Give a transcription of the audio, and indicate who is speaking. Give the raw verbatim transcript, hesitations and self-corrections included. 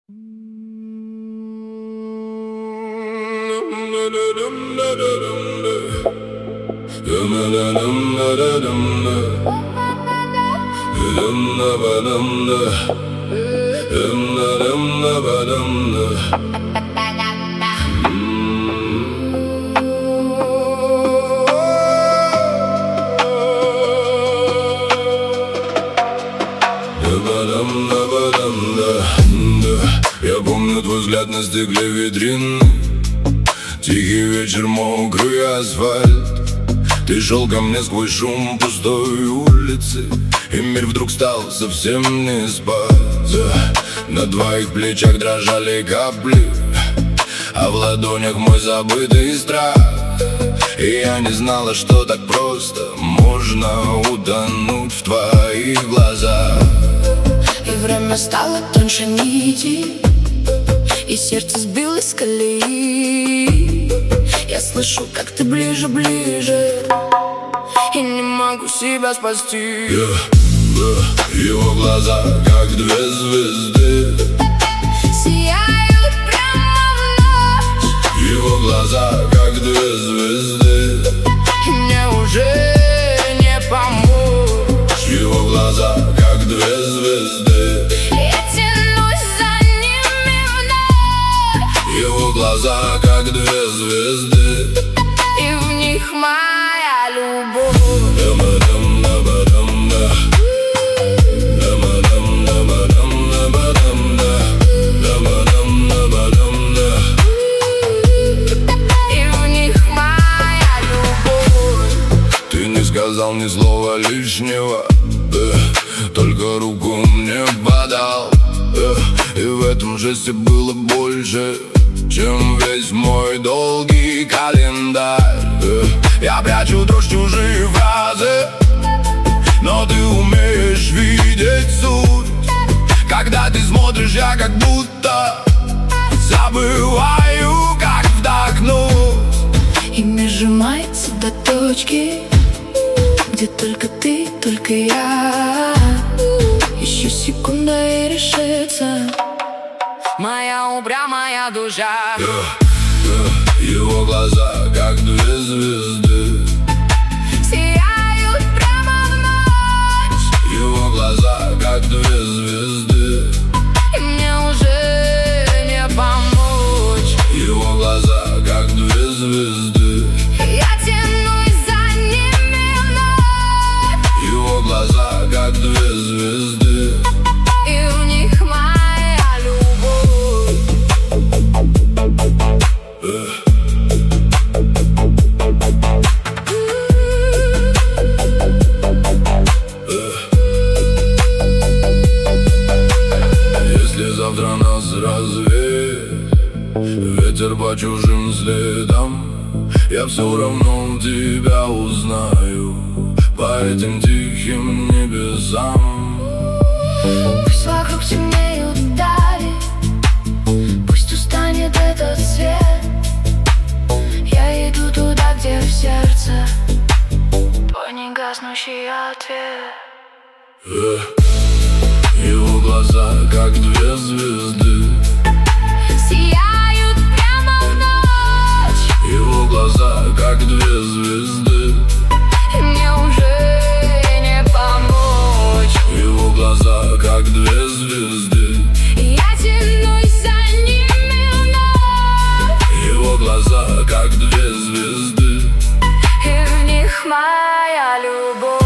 Speaker 1: Я помню твой взгляд на стекле витрины. Тихий вечер, мокрый асфальт. Ты шел ко мне сквозь шум пустой улицы, и мир вдруг стал совсем не спать. На твоих плечах дрожали капли, а в ладонях мой забытый страх. И я не знала, что так просто можно утонуть в твоих глазах.
Speaker 2: И время стало тоньше нити, и сердце сбилось с колеи. Я слышу, как ты ближе, ближе, и не могу себя спасти.
Speaker 1: yeah, yeah. Его глаза, как две звезды,
Speaker 2: сияют прямо в ночь.
Speaker 1: Его глаза, как две звезды,
Speaker 2: и мне уже не помочь.
Speaker 1: Его глаза, как две звезды,
Speaker 2: я тянусь за ними вновь.
Speaker 1: Его глаза, как две звезды,
Speaker 2: и в них моя любовь. И в них моя любовь.
Speaker 1: Ты не сказал ни слова лишнего, э, только руку мне подал, э, и в этом жесте было больше, чем весь мой долгий календарь. э, Я прячу дрожь, чужие фразы, но ты умеешь видеть суть. Когда ты смотришь, я как будто забываю, как вдохнуть.
Speaker 2: И мир сжимается до точки, где только ты, только я. Еще секунда и решится моя упрямая душа.
Speaker 1: yeah, yeah. Его глаза, как две звезды,
Speaker 2: сияют прямо в ночь.
Speaker 1: Его глаза, как две звезды,
Speaker 2: И мне уже не помочь.
Speaker 1: Его глаза, как две звезды,
Speaker 2: Я тянусь за ними вновь.
Speaker 1: Его глаза, как две звезды,
Speaker 2: И в них моя любовь.
Speaker 1: э. Если завтра нас развеет ветер по чужим следам, я все равно тебя узнаю по этим тихим небесам.
Speaker 2: Пусть вокруг темнеют дали, пусть устанет этот свет. Я иду туда, где в сердце твой негаснущий ответ.
Speaker 1: э. Его глаза, как две звезды,
Speaker 2: Сияют прямо в ночь.
Speaker 1: Его глаза, как две звезды,
Speaker 2: И мне уже не помочь.
Speaker 1: Его глаза, как две звезды,
Speaker 2: Я тянусь за ними вновь.
Speaker 1: Его глаза, как две звезды,
Speaker 2: И в них моя любовь.